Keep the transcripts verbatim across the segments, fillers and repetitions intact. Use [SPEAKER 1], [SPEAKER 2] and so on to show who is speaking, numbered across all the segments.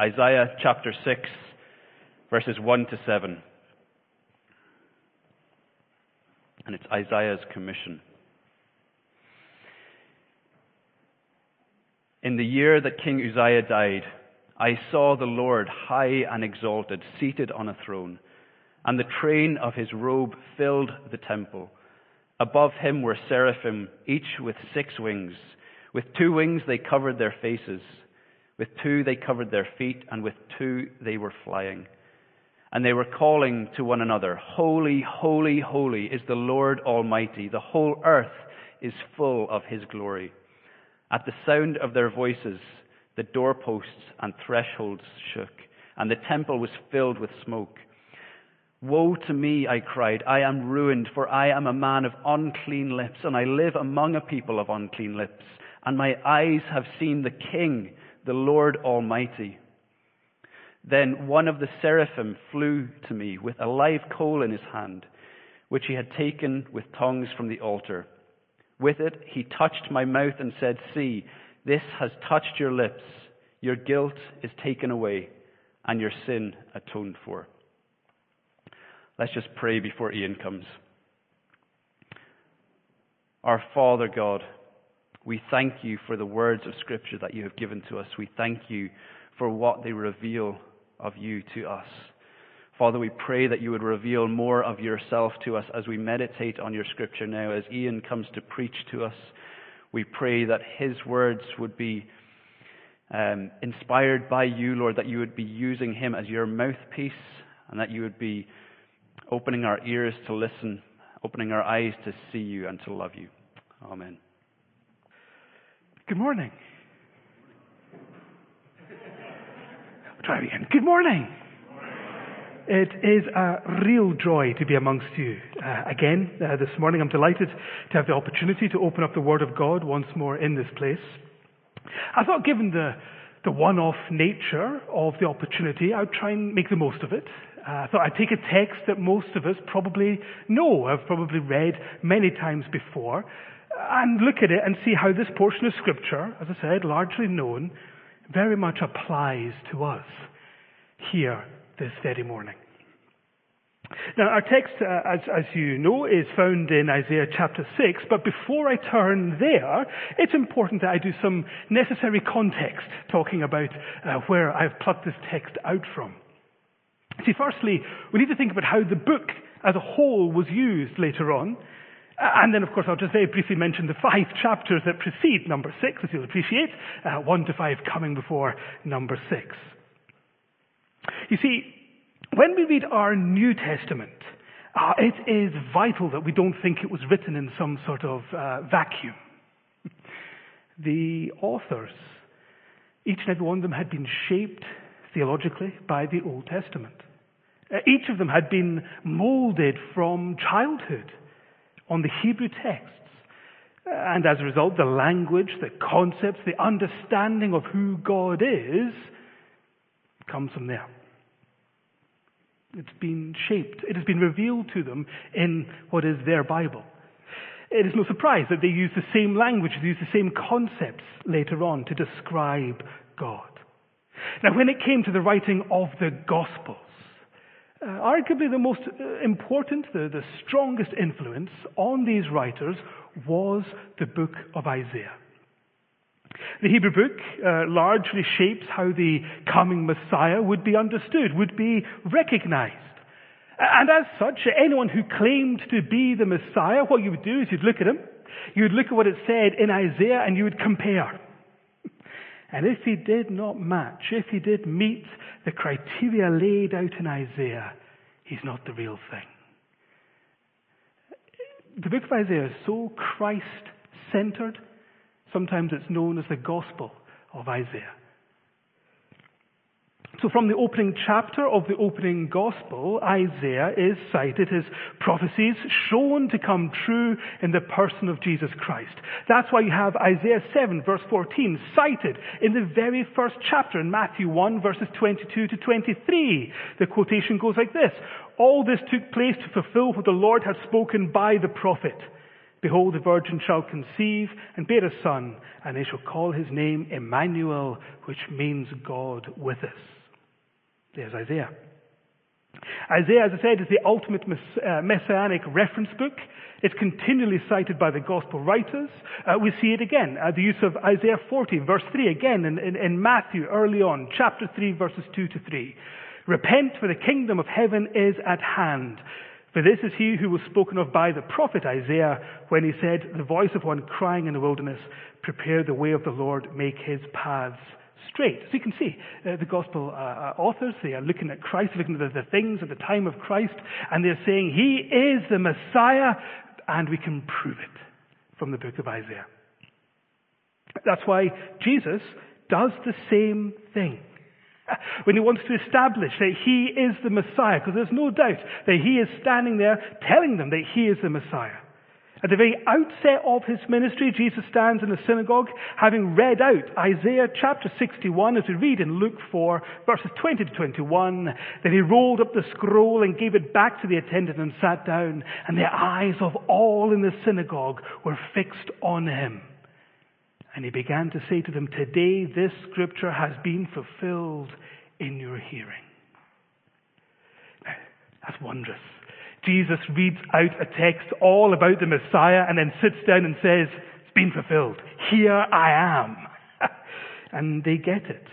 [SPEAKER 1] Isaiah chapter six, verses one to seven. And it's Isaiah's commission. In the year that King Uzziah died, I saw the Lord high and exalted, seated on a throne, and the train of his robe filled the temple. Above him were seraphim, each with six wings. With two wings they covered their faces. With two they covered their feet, and with two they were flying. And they were calling to one another, Holy, holy, holy is the Lord Almighty. The whole earth is full of his glory. At the sound of their voices, the doorposts and thresholds shook, and the temple was filled with smoke. Woe to me, I cried, I am ruined, for I am a man of unclean lips, and I live among a people of unclean lips, and my eyes have seen the King, the Lord Almighty. Then one of the seraphim flew to me with a live coal in his hand, which he had taken with tongs from the altar. With it he touched my mouth and said, See, this has touched your lips. Your guilt is taken away, and your sin atoned for. Let's just pray before Ian comes. Our Father God, we thank you for the words of Scripture that you have given to us. We thank you for what they reveal of you to us. Father, we pray that you would reveal more of yourself to us as we meditate on your Scripture now. As Ian comes to preach to us, we pray that his words would be um, inspired by you, Lord, that you would be using him as your mouthpiece, and that you would be opening our ears to listen, opening our eyes to see you and to love you. Amen.
[SPEAKER 2] Good morning. I'll try again. Good morning. It is a real joy to be amongst you uh, again uh, this morning. I'm delighted to have the opportunity to open up the Word of God once more in this place. I thought, given the, the one-off nature of the opportunity, I'd try and make the most of it. Uh, I thought I'd take a text that most of us probably know, have probably read many times before, and look at it and see how this portion of Scripture, as I said, largely known, very much applies to us here this very morning. Now, our text, uh, as, as you know, is found in Isaiah chapter six, but before I turn there, it's important that I do some necessary context, talking about uh, where I've plucked this text out from. See, firstly, we need to think about how the book as a whole was used later on. And then, of course, I'll just very briefly mention the five chapters that precede number six, as you'll appreciate, uh, one to five coming before number six. You see, when we read our New Testament, uh, it is vital that we don't think it was written in some sort of uh, vacuum. The authors, each and every one of them had been shaped theologically by the Old Testament. Uh, each of them had been molded from childhood on the Hebrew texts. And as a result, the language, the concepts, the understanding of who God is comes from there. It's been shaped. It has been revealed to them in what is their Bible. It is no surprise that they use the same language, they use the same concepts later on to describe God. Now, when it came to the writing of the Gospels, uh, arguably the most important, the, the strongest influence on these writers was the book of Isaiah. The Hebrew book uh, largely shapes how the coming Messiah would be understood, would be recognized. And as such, anyone who claimed to be the Messiah, what you would do is you'd look at him, you would look at what it said in Isaiah, and you would compare. And if he did not match, if he did meet the criteria laid out in Isaiah, he's not the real thing. The book of Isaiah is so Christ-centered, sometimes it's known as the Gospel of Isaiah. So from the opening chapter of the opening Gospel, Isaiah is cited, his prophecies shown to come true in the person of Jesus Christ. That's why you have Isaiah seven verse fourteen cited in the very first chapter in Matthew one verses twenty-two to twenty-three. The quotation goes like this: All this took place to fulfill what the Lord had spoken by the prophet. Behold, the virgin shall conceive and bear a son, and they shall call his name Emmanuel, which means God with us. There's Isaiah. Isaiah, as I said, is the ultimate mess- uh, messianic reference book. It's continually cited by the gospel writers. Uh, we see it again, uh, the use of Isaiah forty, verse three, again in, in, in Matthew early on, chapter three, verses two to three. Repent, for the kingdom of heaven is at hand. For this is he who was spoken of by the prophet Isaiah when he said, the voice of one crying in the wilderness, prepare the way of the Lord, make his paths straight. So you can see uh, the gospel uh, authors, they are looking at Christ, looking at the, the things at the time of Christ, and they're saying he is the Messiah, and we can prove it from the book of Isaiah. That's why Jesus does the same thing. When he wants to establish that he is the Messiah, because there's no doubt that he is standing there telling them that he is the Messiah. At the very outset of his ministry, Jesus stands in the synagogue, having read out Isaiah chapter sixty-one, as we read in Luke four, verses twenty to twenty-one. Then he rolled up the scroll and gave it back to the attendant and sat down, and the eyes of all in the synagogue were fixed on him. And he began to say to them, today this scripture has been fulfilled in your hearing. Now, that's wondrous. Jesus reads out a text all about the Messiah and then sits down and says, it's been fulfilled. Here I am. And they get it.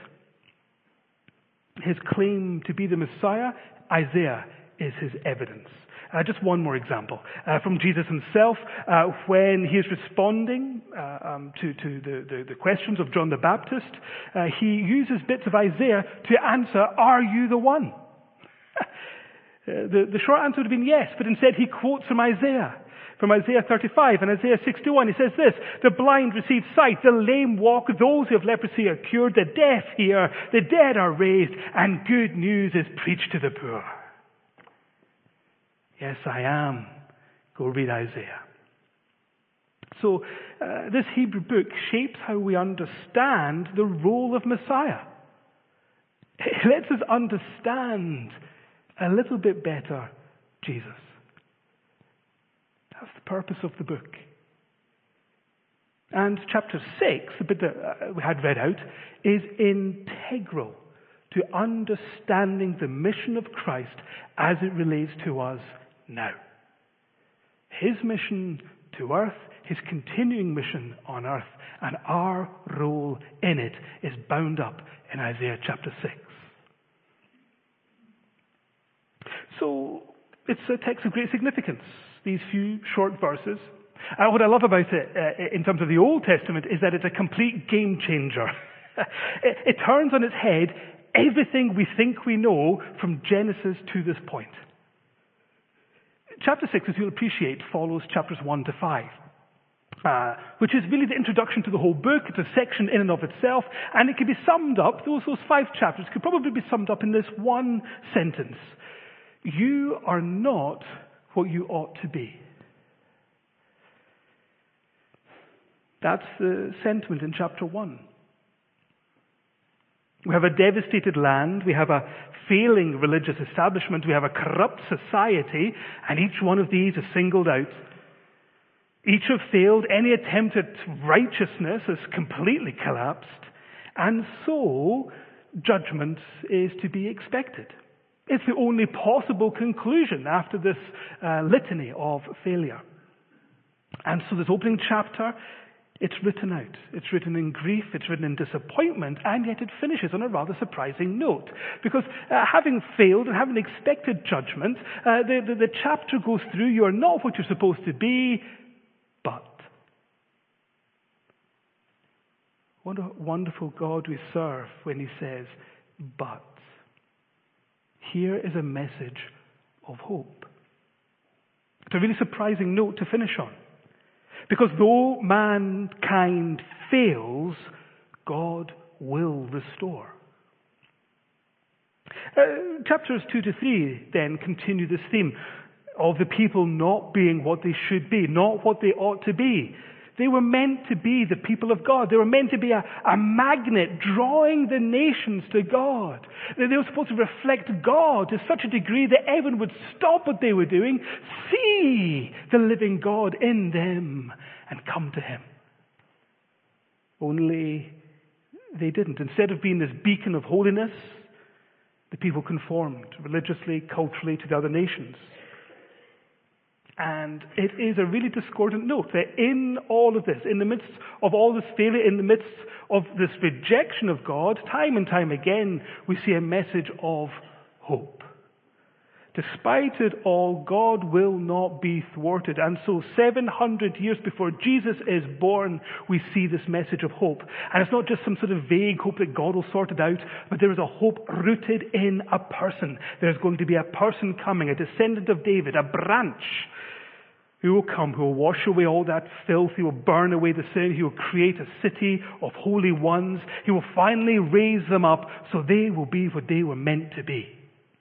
[SPEAKER 2] His claim to be the Messiah, Isaiah, is his evidence. Uh, just one more example uh, from Jesus himself uh, when he is responding uh, um, to, to the, the, the questions of John the Baptist. Uh, he uses bits of Isaiah to answer, are you the one? uh, the, the short answer would have been yes, but instead he quotes from Isaiah. From Isaiah thirty-five and Isaiah sixty-one, he says this, the blind receive sight, the lame walk, those who have leprosy are cured, the deaf hear, the dead are raised, and good news is preached to the poor. Yes, I am. Go read Isaiah. So, uh, this Hebrew book shapes how we understand the role of Messiah. It lets us understand a little bit better Jesus. That's the purpose of the book. And chapter six, the bit that uh, we had read out, is integral to understanding the mission of Christ as it relates to us now. His mission to earth, his continuing mission on earth, and our role in it is bound up in Isaiah chapter six. So, it's a text of great significance, these few short verses. Uh, what I love about it, uh, in terms of the Old Testament, is that it's a complete game changer. it, it turns on its head everything we think we know from Genesis to this point. Chapter six, as you'll appreciate, follows chapters one to five, uh, which is really the introduction to the whole book. It's a section in and of itself, and it can be summed up, those, those five chapters could probably be summed up in this one sentence. You are not what you ought to be. That's the sentiment in chapter one. We have a devastated land, we have a failing religious establishment, we have a corrupt society, and each one of these is singled out. Each have failed, any attempt at righteousness has completely collapsed, and so judgment is to be expected. It's the only possible conclusion after this uh, litany of failure. And so this opening chapter, it's written out. It's written in grief, it's written in disappointment, and yet it finishes on a rather surprising note. Because uh, having failed and having expected judgment, uh, the, the, the chapter goes through, you are not what you're supposed to be, but. What a wonderful God we serve when he says, but. Here is a message of hope. It's a really surprising note to finish on. Because though mankind fails, God will restore. Uh, chapters two to three then continue this theme of the people not being what they should be, not what they ought to be. They were meant to be the people of God. They were meant to be a, a magnet drawing the nations to God. They, they were supposed to reflect God to such a degree that everyone would stop what they were doing, see the living God in them, and come to him. Only they didn't. Instead of being this beacon of holiness, the people conformed religiously, culturally to the other nations. And it is a really discordant note that in all of this, in the midst of all this failure, in the midst of this rejection of God, time and time again, we see a message of hope. Despite it all, God will not be thwarted. And so seven hundred years before Jesus is born, we see this message of hope. And it's not just some sort of vague hope that God will sort it out, but there is a hope rooted in a person. There's going to be a person coming, a descendant of David, a branch who will come, who will wash away all that filth, he will burn away the sin, he will create a city of holy ones, he will finally raise them up so they will be what they were meant to be.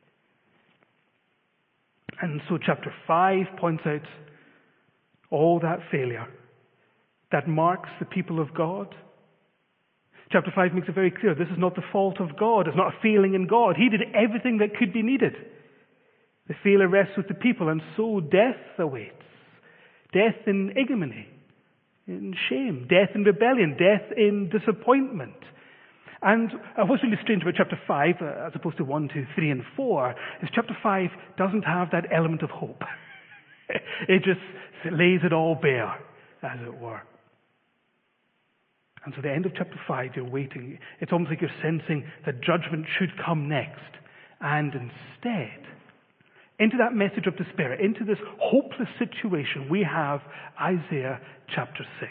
[SPEAKER 2] And so chapter five points out all that failure that marks the people of God. Chapter five makes it very clear this is not the fault of God, it's not a failing in God. He did everything that could be needed. The failure rests with the people, and so death awaits. Death in ignominy, in shame, death in rebellion, death in disappointment. And uh, what's really strange about chapter five, uh, as opposed to one, two, three, and four, is chapter five doesn't have that element of hope. It just lays it all bare, as it were. And so the end of chapter five, you're waiting. It's almost like you're sensing that judgment should come next. And instead, into that message of despair, into this hopeless situation, we have Isaiah chapter six.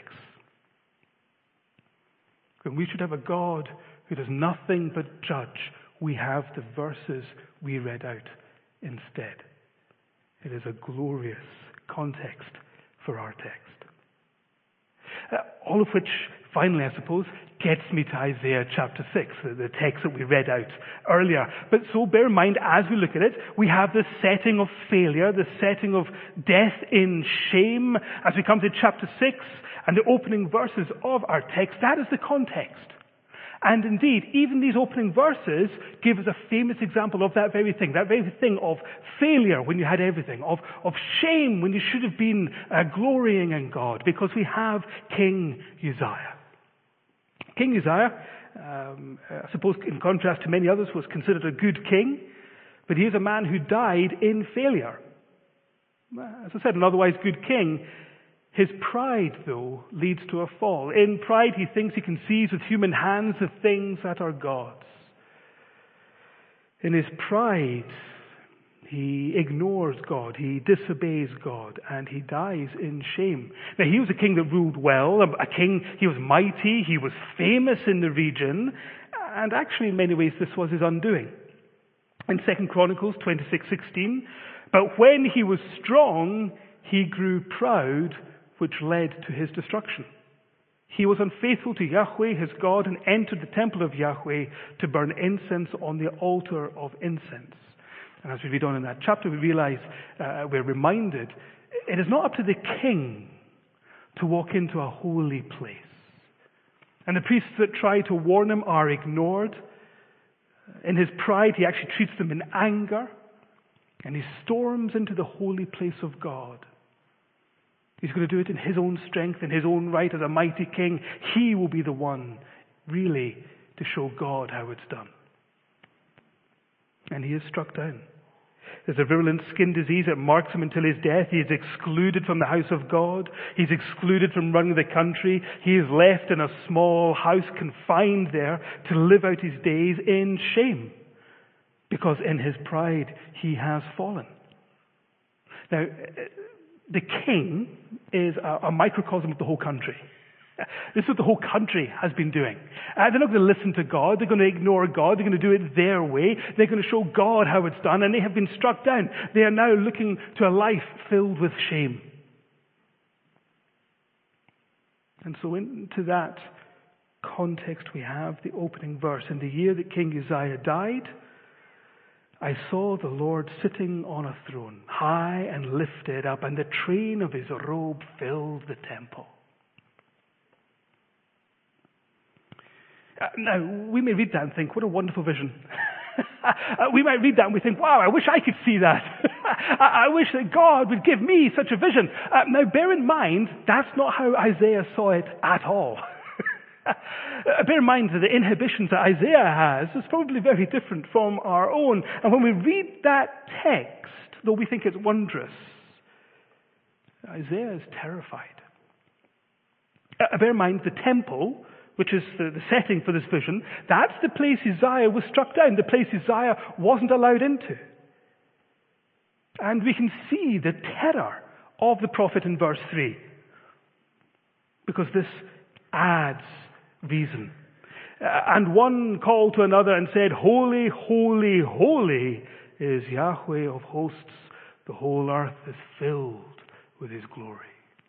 [SPEAKER 2] When we should have a God who does nothing but judge, we have the verses we read out instead. It is a glorious context for our text. Uh, all of which, finally, I suppose, gets me to Isaiah chapter six, the, the text that we read out earlier. But so bear in mind, as we look at it, we have this setting of failure, the setting of death in shame. As we come to chapter six and the opening verses of our text, that is the context. And indeed, even these opening verses give us a famous example of that very thing, that very thing of failure when you had everything, of, of shame when you should have been uh, glorying in God, because we have King Uzziah. King Uzziah, um, I suppose in contrast to many others, was considered a good king, but he is a man who died in failure. As I said, an otherwise good king. His pride, though, leads to a fall. In pride, he thinks he can seize with human hands the things that are God's. In his pride, he ignores God, he disobeys God, and he dies in shame. Now, he was a king that ruled well, a king, he was mighty, he was famous in the region, and actually, in many ways, this was his undoing. In Second Chronicles twenty-six sixteen, but when he was strong, he grew proud, which led to his destruction. He was unfaithful to Yahweh, his God, and entered the temple of Yahweh to burn incense on the altar of incense. And as we read on in that chapter, we realize, uh, we're reminded, it is not up to the king to walk into a holy place. And the priests that try to warn him are ignored. In his pride, he actually treats them in anger, and he storms into the holy place of God. He's going to do it in his own strength, in his own right as a mighty king. He will be the one, really, to show God how it's done. And he is struck down. There's a virulent skin disease that marks him until his death. He is excluded from the house of God. He's excluded from running the country. He is left in a small house, confined there, to live out his days in shame, because in his pride he has fallen. Now, the king is a, a microcosm of the whole country. This is what the whole country has been doing. Uh, they're not going to listen to God. They're going to ignore God. They're going to do it their way. They're going to show God how it's done, and they have been struck down. They are now looking to a life filled with shame. And so into that context we have the opening verse. In the year that King Uzziah died, I saw the Lord sitting on a throne, high and lifted up, and the train of his robe filled the temple. Uh, now, we may read that and think, what a wonderful vision. uh, we might read that and we think, wow, I wish I could see that. I, I wish that God would give me such a vision. Uh, now, bear in mind, that's not how Isaiah saw it at all. uh, bear in mind that the inhibitions that Isaiah has is probably very different from our own. And when we read that text, though we think it's wondrous, Isaiah is terrified. Uh, bear in mind, the temple, which is the, the setting for this vision, that's the place Uzziah was struck down, the place Uzziah wasn't allowed into. And we can see the terror of the prophet in verse three, because this adds reason. Uh, and one called to another and said, "Holy, holy, holy is Yahweh of hosts. The whole earth is filled with his glory."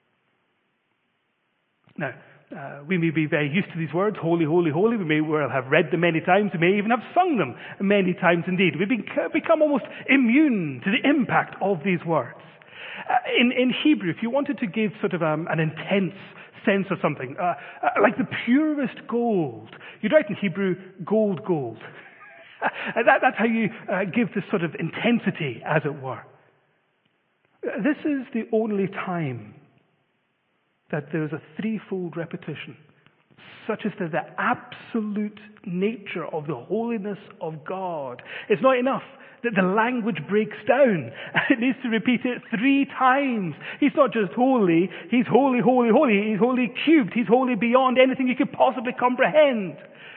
[SPEAKER 2] Now, uh, we may be very used to these words, holy, holy, holy. We may well have read them many times. We may even have sung them many times indeed. We've become almost immune to the impact of these words. Uh, in, in Hebrew, if you wanted to give sort of um, an intense sense of something, uh, uh, like the purest gold, you'd write in Hebrew, gold, gold. uh, that, that's how you uh, give this sort of intensity, as it were. Uh, this is the only time that there is a threefold repetition, such as the, the absolute nature of the holiness of God. It's not enough that the language breaks down. It needs to repeat it three times. He's not just holy, he's holy, holy, holy. He's holy cubed. He's holy beyond anything you could possibly comprehend.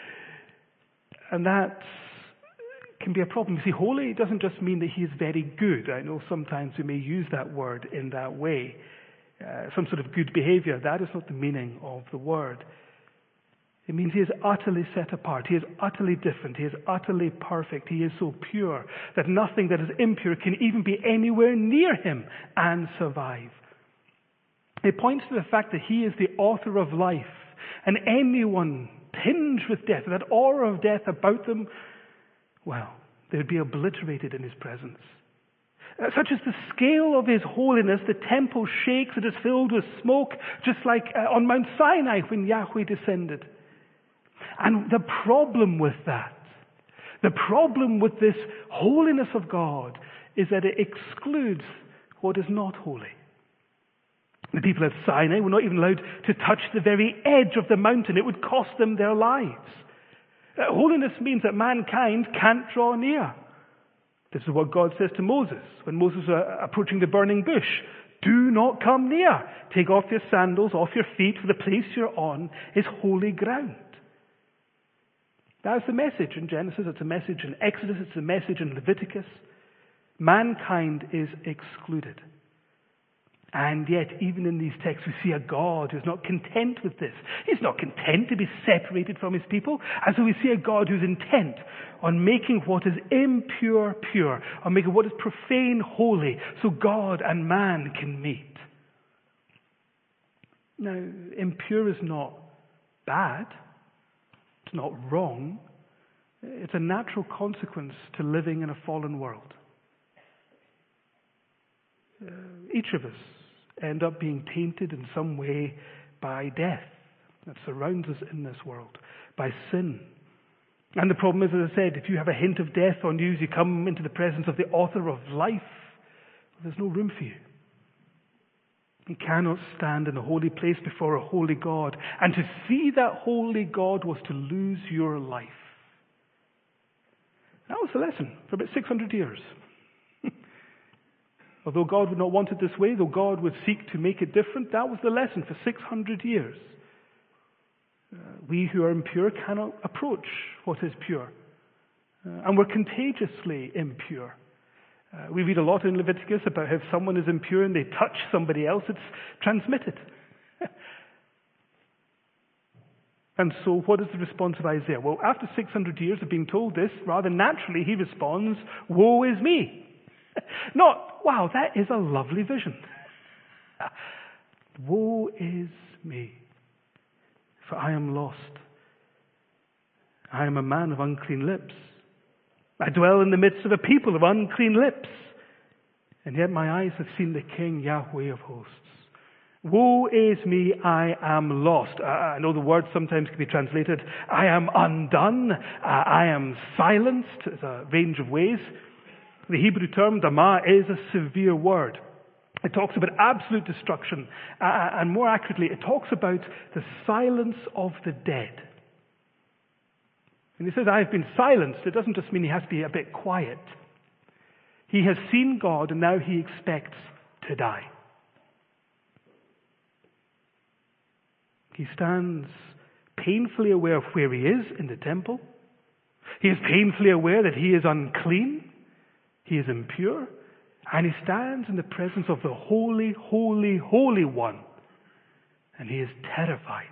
[SPEAKER 2] And that can be a problem. You see, holy doesn't just mean that he is very good. I know sometimes we may use that word in that way. Uh, some sort of good behavior. That is not the meaning of the word. It means he is utterly set apart. He is utterly different. He is utterly perfect. He is so pure that nothing that is impure can even be anywhere near him and survive. It points to the fact that he is the author of life, and anyone tinged with death, that aura of death about them, well, they would be obliterated in his presence. Uh, such as the scale of his holiness, the temple shakes, it is filled with smoke, just like uh, on Mount Sinai when Yahweh descended. And the problem with that, the problem with this holiness of God, is that it excludes what is not holy. The people at Sinai were not even allowed to touch the very edge of the mountain. It would cost them their lives. Uh, holiness means that mankind can't draw near. This is what God says to Moses when Moses was approaching the burning bush. Do not come near. Take off your sandals off your feet, for the place you're on is holy ground. That's the message in Genesis. It's a message in Exodus. It's a message in Leviticus. Mankind is excluded. And yet, even in these texts, we see a God who's not content with this. He's not content to be separated from his people. And so we see a God who's intent on making what is impure pure, on making what is profane holy, so God and man can meet. Now, impure is not bad. It's not wrong. It's a natural consequence to living in a fallen world. Uh, each of us end up being tainted in some way by death that surrounds us in this world, by sin. And the problem is, as I said, if you have a hint of death on you as you come into the presence of the author of life, well, there's no room for you. You cannot stand in a holy place before a holy God. And to see that holy God was to lose your life. That was the lesson for about six hundred years. Although God would not want it this way, though God would seek to make it different, that was the lesson for six hundred years. Uh, we who are impure cannot approach what is pure. Uh, and we're contagiously impure. Uh, we read a lot in Leviticus about how if someone is impure and they touch somebody else, it's transmitted. And so what is the response of Isaiah? Well, after six hundred years of being told this, rather naturally he responds, "Woe is me." Not, "Wow, that is a lovely vision." Woe is me, for I am lost. I am a man of unclean lips. I dwell in the midst of a people of unclean lips. And yet my eyes have seen the King, Yahweh of hosts. Woe is me, I am lost. Uh, I know the word sometimes can be translated, I am undone, uh, I am silenced. There's a range of ways. The Hebrew term, dama, is a severe word. It talks about absolute destruction, uh, and more accurately, it talks about the silence of the dead. And he says, I've been silenced. It doesn't just mean he has to be a bit quiet. He has seen God, and now he expects to die. He stands painfully aware of where he is in the temple. He is painfully aware that he is unclean. He is impure. And he stands in the presence of the holy, holy, holy one. And he is terrified.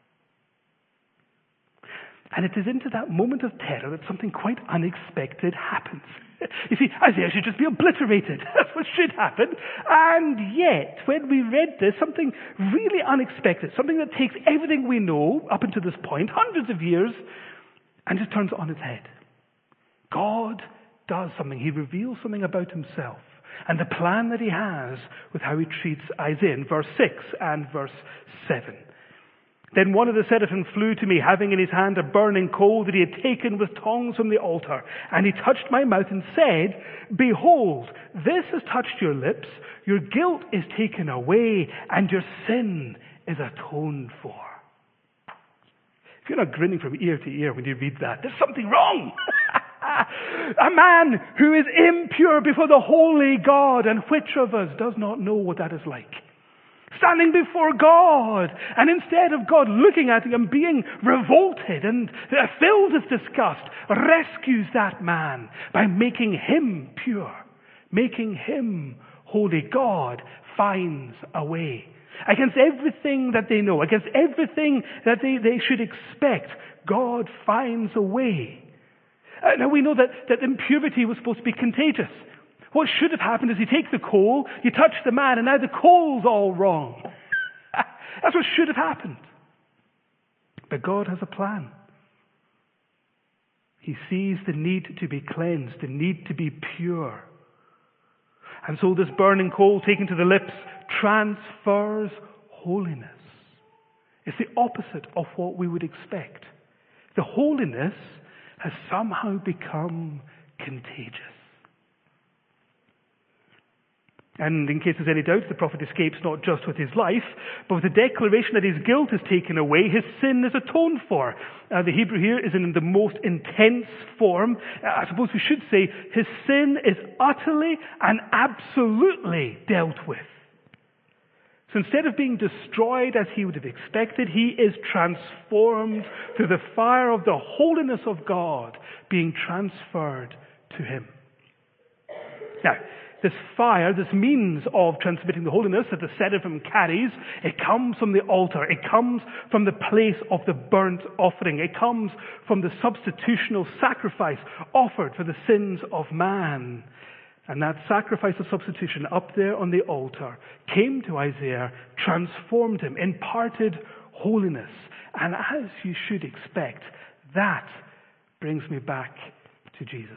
[SPEAKER 2] And it is into that moment of terror that something quite unexpected happens. You see, Isaiah should just be obliterated. That's what should happen. And yet, when we read this, something really unexpected, something that takes everything we know up until this point, hundreds of years, and just turns it on its head. God does something. He reveals something about himself and the plan that he has with how he treats Isaiah in verse six and verse seven. Then one of the seraphim flew to me, having in his hand a burning coal that he had taken with tongs from the altar. And he touched my mouth and said, Behold, this has touched your lips. Your guilt is taken away, and your sin is atoned for. If you're not grinning from ear to ear when you read that, there's something wrong. A man who is impure before the holy God, and which of us does not know what that is like? Standing before God, and instead of God looking at him and being revolted and filled with disgust, rescues that man by making him pure, making him holy. God finds a way. Against everything that they know, against everything that they, they should expect, God finds a way. Uh, now we know that, that impurity was supposed to be contagious. What should have happened is you take the coal, you touch the man, and now the coal's all wrong. That's what should have happened. But God has a plan. He sees the need to be cleansed, the need to be pure. And so this burning coal taken to the lips transfers holiness. It's the opposite of what we would expect. The holiness has somehow become contagious. And in case there's any doubt, the prophet escapes not just with his life, but with the declaration that his guilt is taken away, his sin is atoned for. Uh, the Hebrew here is in the most intense form. Uh, I suppose we should say his sin is utterly and absolutely dealt with. So instead of being destroyed as he would have expected, he is transformed through the fire of the holiness of God being transferred to him. Now, this fire, this means of transmitting the holiness that the seraphim carries, it comes from the altar. It comes from the place of the burnt offering. It comes from the substitutional sacrifice offered for the sins of man. And that sacrifice of substitution up there on the altar came to Isaiah, transformed him, imparted holiness. And as you should expect, that brings me back to Jesus.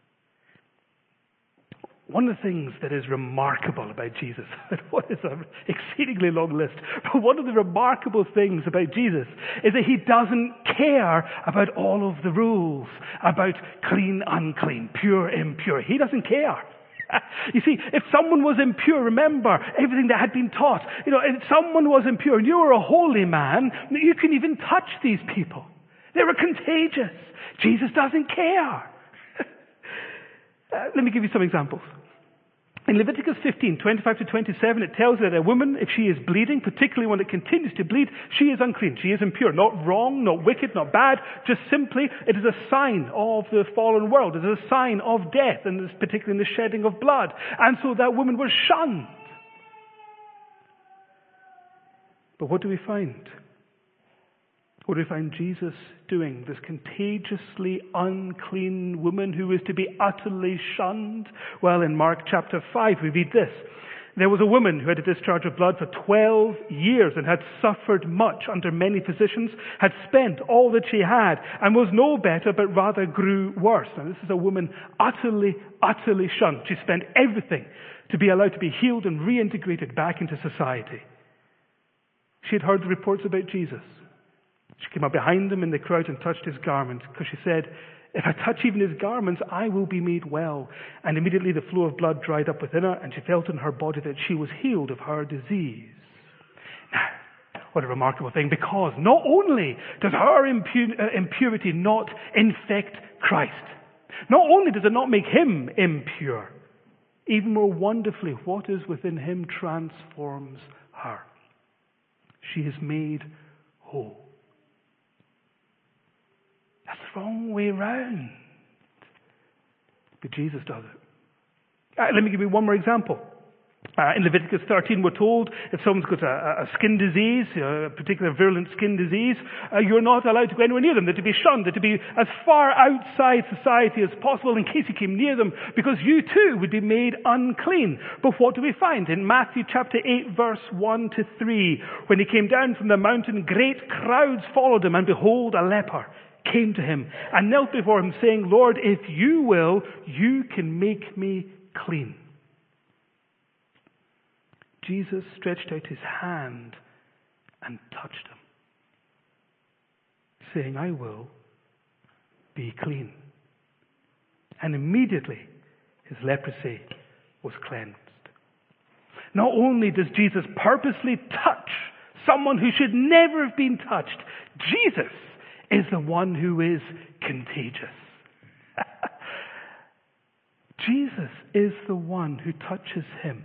[SPEAKER 2] One of the things that is remarkable about Jesus, and what is an exceedingly long list, but one of the remarkable things about Jesus is that he doesn't care about all of the rules, about clean, unclean, pure, impure. He doesn't care. You see, if someone was impure, remember everything that had been taught. You know, if someone was impure and you were a holy man, you couldn't even touch these people. They were contagious. Jesus doesn't care. Uh, let me give you some examples. In Leviticus fifteen, twenty-five to twenty-seven, it tells that a woman, if she is bleeding, particularly when it continues to bleed, she is unclean. She is impure. Not wrong, not wicked, not bad. Just simply, it is a sign of the fallen world. It is a sign of death, and particularly in the shedding of blood. And so that woman was shunned. But what do we find? What do we find Jesus doing? This contagiously unclean woman who is to be utterly shunned? Well, in Mark chapter five, we read this. There was a woman who had a discharge of blood for twelve years and had suffered much under many physicians, had spent all that she had, and was no better, but rather grew worse. Now, this is a woman utterly, utterly shunned. She spent everything to be allowed to be healed and reintegrated back into society. She had heard the reports about Jesus. She came up behind him in the crowd and touched his garment, because she said, "If I touch even his garments, I will be made well." And immediately the flow of blood dried up within her, and she felt in her body that she was healed of her disease. Now, what a remarkable thing, because not only does her impu- uh, impurity not infect Christ, not only does it not make him impure, even more wonderfully, what is within him transforms her. She is made whole. That's the wrong way round. But Jesus does it. Uh, let me give you one more example. Uh, in Leviticus thirteen, we're told if someone's got a, a skin disease, a particular virulent skin disease, uh, you're not allowed to go anywhere near them. They're to be shunned. They're to be as far outside society as possible in case you came near them, because you too would be made unclean. But what do we find? In Matthew chapter eight, verse one to three, when he came down from the mountain, great crowds followed him, and behold, a leper came to him and knelt before him, saying, "Lord, if you will, you can make me clean." Jesus stretched out his hand and touched him, saying, "I will be clean." And immediately his leprosy was cleansed. Not only does Jesus purposely touch someone who should never have been touched, Jesus is the one who is contagious. Jesus is the one who touches him,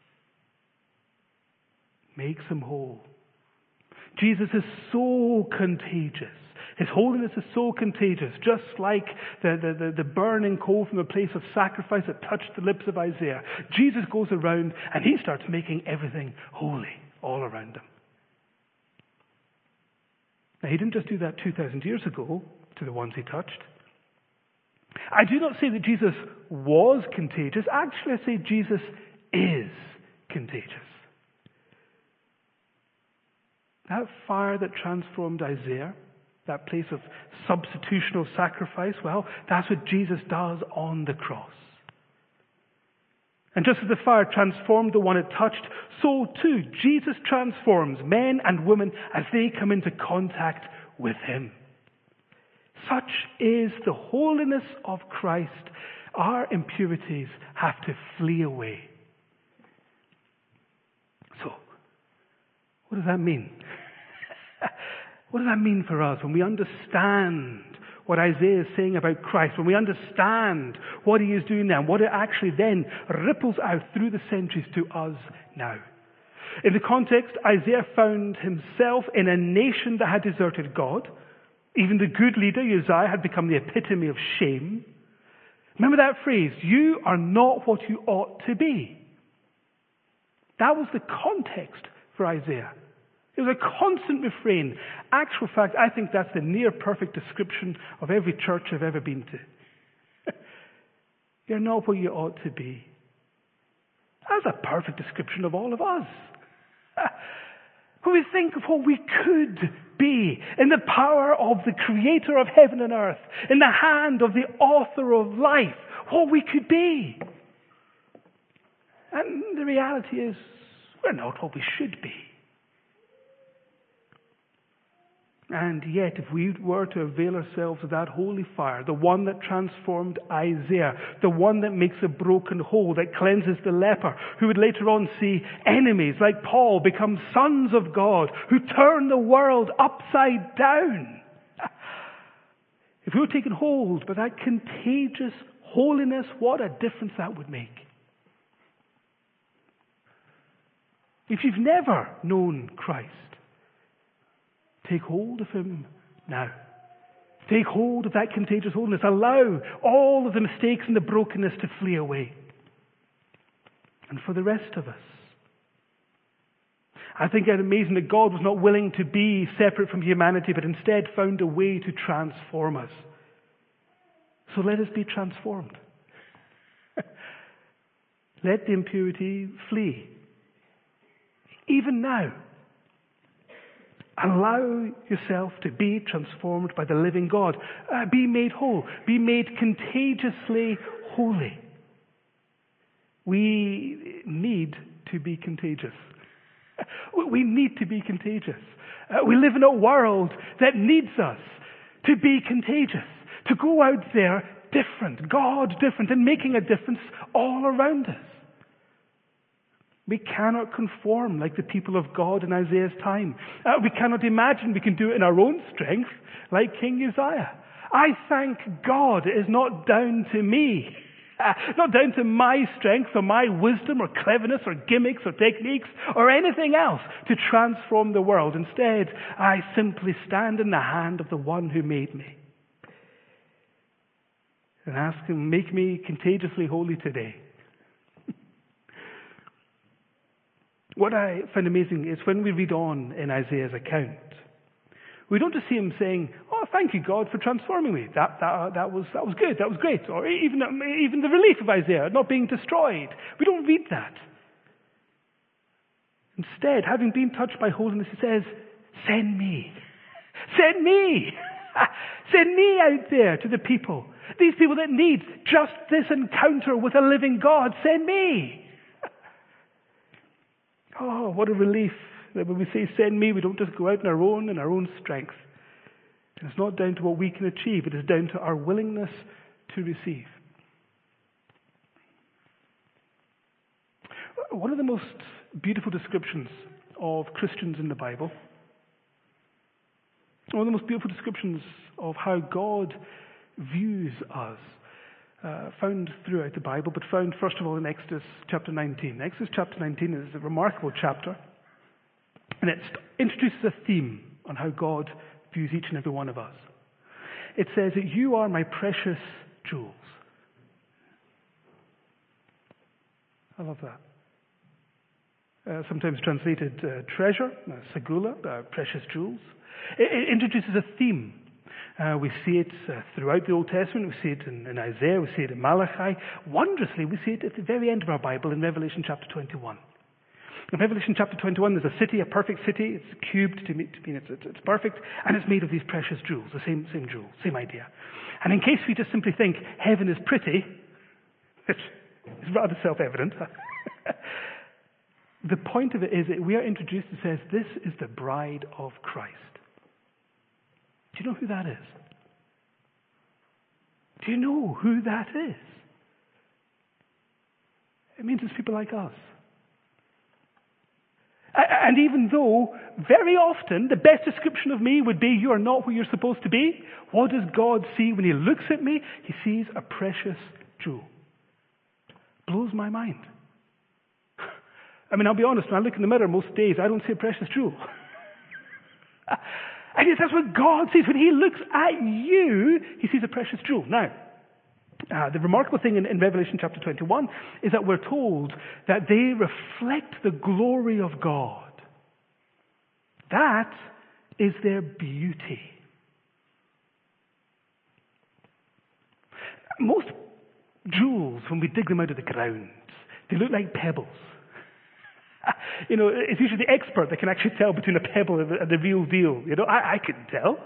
[SPEAKER 2] makes him whole. Jesus is so contagious. His holiness is so contagious, just like the, the, the, the burning coal from the place of sacrifice that touched the lips of Isaiah. Jesus goes around and he starts making everything holy all around him. Now, he didn't just do that two thousand years ago to the ones he touched. I do not say that Jesus was contagious. Actually, I say Jesus is contagious. That fire that transformed Isaiah, that place of substitutional sacrifice, well, that's what Jesus does on the cross. And just as the fire transformed the one it touched, so too Jesus transforms men and women as they come into contact with him. Such is the holiness of Christ. Our impurities have to flee away. So, what does that mean? What does that mean for us when we understand what Isaiah is saying about Christ, when we understand what he is doing now, and what it actually then ripples out through the centuries to us now? In the context, Isaiah found himself in a nation that had deserted God. Even the good leader, Uzziah, had become the epitome of shame. Remember that phrase, "You are not what you ought to be." That was the context for Isaiah. It was a constant refrain. Actual fact, I think that's the near perfect description of every church I've ever been to. You're not what you ought to be. That's a perfect description of all of us. When we think of what we could be in the power of the creator of heaven and earth, in the hand of the author of life, what we could be. And the reality is, we're not what we should be. And yet, if we were to avail ourselves of that holy fire, the one that transformed Isaiah, the one that makes a broken whole, that cleanses the leper, who would later on see enemies like Paul become sons of God, who turn the world upside down. If we were taken hold by that contagious holiness, what a difference that would make. If you've never known Christ, take hold of him now. Take hold of that contagious holiness. Allow all of the mistakes and the brokenness to flee away. And for the rest of us, I think it's amazing that God was not willing to be separate from humanity, but instead found a way to transform us. So let us be transformed. Let the impurity flee. Even now, allow yourself to be transformed by the living God. Uh, be made whole. Be made contagiously holy. We need to be contagious. We need to be contagious. Uh, we live in a world that needs us to be contagious, to go out there different, God different, and making a difference all around us. We cannot conform like the people of God in Isaiah's time. Uh, we cannot imagine we can do it in our own strength like King Uzziah. I thank God it is not down to me, uh, not down to my strength or my wisdom or cleverness or gimmicks or techniques or anything else to transform the world. Instead, I simply stand in the hand of the one who made me and ask him, make me contagiously holy today. What I find amazing is when we read on in Isaiah's account, we don't just see him saying, oh, thank you, God, for transforming me. That, that, that, was, that was good, that was great. Or even, even the relief of Isaiah, not being destroyed. We don't read that. Instead, having been touched by holiness, he says, send me. Send me. Send me out there to the people. These people that need just this encounter with a living God. Send me. Oh, what a relief that when we say send me, we don't just go out on our own in our own strength. And it's not down to what we can achieve. It is down to our willingness to receive. One of the most beautiful descriptions of Christians in the Bible, one of the most beautiful descriptions of how God views us, Uh, found throughout the Bible, but found first of all in Exodus chapter nineteen. Exodus chapter nineteen is a remarkable chapter, and it introduces a theme on how God views each and every one of us. It says that you are my precious jewels. I love that. Uh, sometimes translated uh, treasure, uh, segula, uh, precious jewels. It, it introduces a theme. Uh, we see it uh, throughout the Old Testament. We see it in, in Isaiah. We see it in Malachi. Wondrously, we see it at the very end of our Bible in Revelation chapter twenty-one. In Revelation chapter twenty-one, there's a city, a perfect city. It's cubed to mean, to mean it's, it's, it's perfect, and it's made of these precious jewels, the same, same jewel, same idea. And in case we just simply think heaven is pretty, it's, it's rather self-evident. The point of it is that we are introduced, it says, this is the bride of Christ. Do you know who that is? Do you know who that is? It means it's people like us. And even though very often the best description of me would be you are not who you're supposed to be, what does God see when he looks at me? He sees a precious jewel. Blows my mind. I mean, I'll be honest, when I look in the mirror most days, I don't see a precious jewel. And yes, that's what God sees. When he looks at you, he sees a precious jewel. Now, uh, the remarkable thing in, in Revelation chapter twenty-one is that we're told that they reflect the glory of God. That is their beauty. Most jewels, when we dig them out of the ground, they look like pebbles. You know, it's usually the expert that can actually tell between a pebble and the, and the real deal. You know, I, I couldn't tell.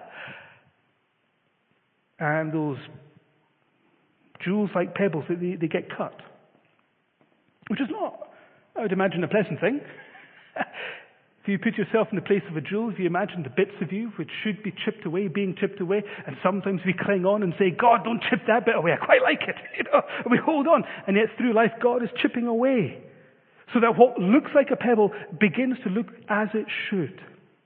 [SPEAKER 2] And those jewels like pebbles, they, they get cut. Which is not, I would imagine, a pleasant thing. If you put yourself in the place of a jewel, if you imagine the bits of you which should be chipped away, being chipped away, and sometimes we cling on and say, God, don't chip that bit away. I quite like it. You know, and we hold on. And yet through life, God is chipping away. So that what looks like a pebble begins to look as it should.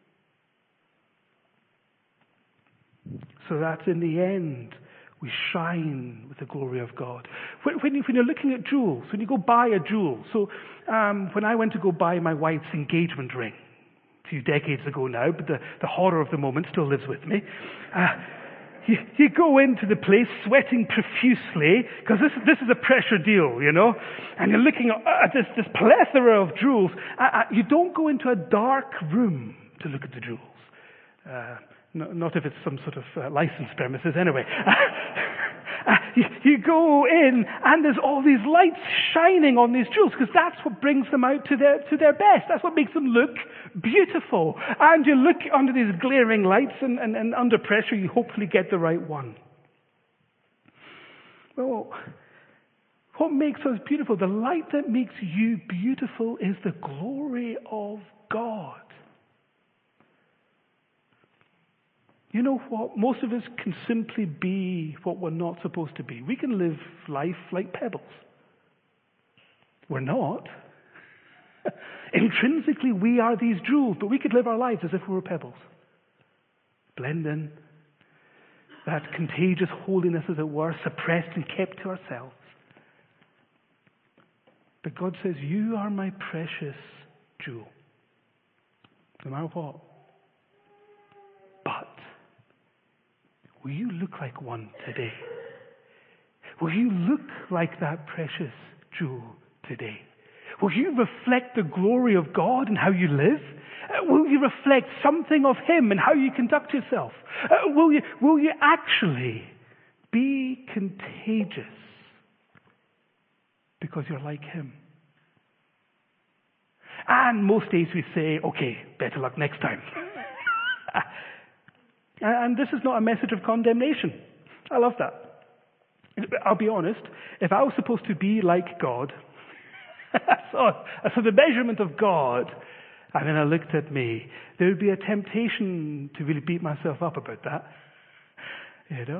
[SPEAKER 2] So that in the end, we shine with the glory of God. When, when, you, when you're looking at jewels, when you go buy a jewel, so um, when I went to go buy my wife's engagement ring, a few decades ago now, but the, the horror of the moment still lives with me, uh, You, you go into the place sweating profusely, because this, this is a pressure deal, you know, and you're looking at uh, this, this plethora of jewels. Uh, uh, you don't go into a dark room to look at the jewels. Uh, no, not if it's some sort of uh, licensed premises, anyway. Uh, you, you go in, and there's all these lights shining on these jewels, because that's what brings them out to their to their best. That's what makes them look beautiful. And you look under these glaring lights, and, and, and under pressure, you hopefully get the right one. Well, What makes us beautiful? The light that makes you beautiful is the glory of God. You know what? Most of us can simply be what we're not supposed to be. We can live life like pebbles. We're not. Intrinsically, we are these jewels, but we could live our lives as if we were pebbles. Blend in. That contagious holiness, as it were, suppressed and kept to ourselves. But God says, you are my precious jewel. No matter what. But will you look like one today? Will you look like that precious jewel today? Will you reflect the glory of God in how you live? Uh, will you reflect something of Him in how you conduct yourself? Uh, will you, will you actually be contagious because you're like Him? And most days we say, okay, better luck next time. And this is not a message of condemnation. I love that. I'll be honest, if I was supposed to be like God, so, so the measurement of God, and then I looked at me, there would be a temptation to really beat myself up about that. You know?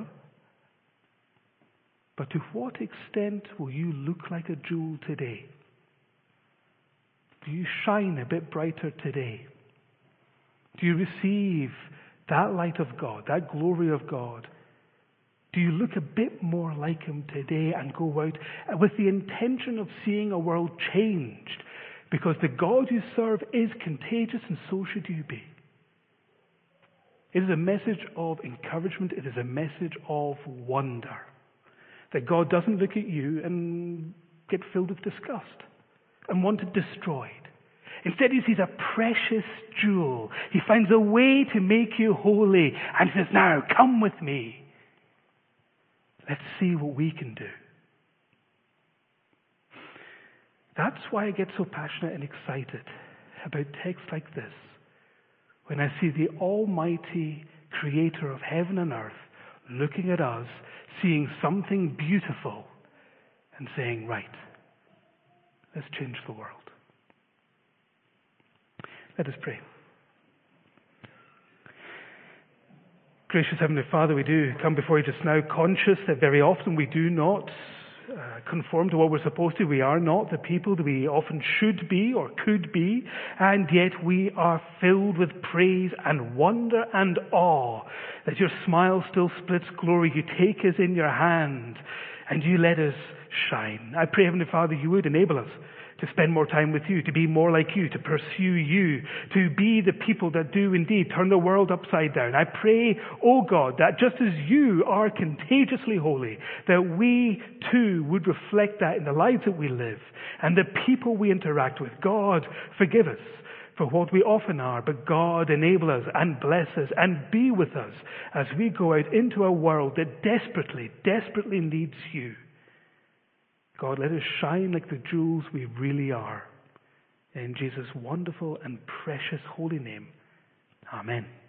[SPEAKER 2] But to what extent will you look like a jewel today? Do you shine a bit brighter today? Do you receive that light of God, that glory of God? Do you look a bit more like Him today and go out with the intention of seeing a world changed? Because the God you serve is contagious, and so should you be. It is a message of encouragement. It is a message of wonder. That God doesn't look at you and get filled with disgust and want it destroyed. Instead, He sees a precious jewel. He finds a way to make you holy and says, now, come with me. Let's see what we can do. That's why I get so passionate and excited about texts like this. When I see the Almighty Creator of heaven and earth looking at us, seeing something beautiful and saying, right, let's change the world. Let us pray. Gracious Heavenly Father, we do come before you just now conscious that very often we do not uh, conform to what we're supposed to. We are not the people that we often should be or could be, and yet we are filled with praise and wonder and awe that your smile still splits glory. You take us in your hand and you let us shine. I pray, Heavenly Father, you would enable us to spend more time with you, to be more like you, to pursue you, to be the people that do indeed turn the world upside down. I pray, oh God, that just as you are contagiously holy, that we too would reflect that in the lives that we live and the people we interact with. God, forgive us for what we often are, but God, enable us and bless us and be with us as we go out into a world that desperately, desperately needs you. God, let us shine like the jewels we really are. In Jesus' wonderful and precious holy name. Amen.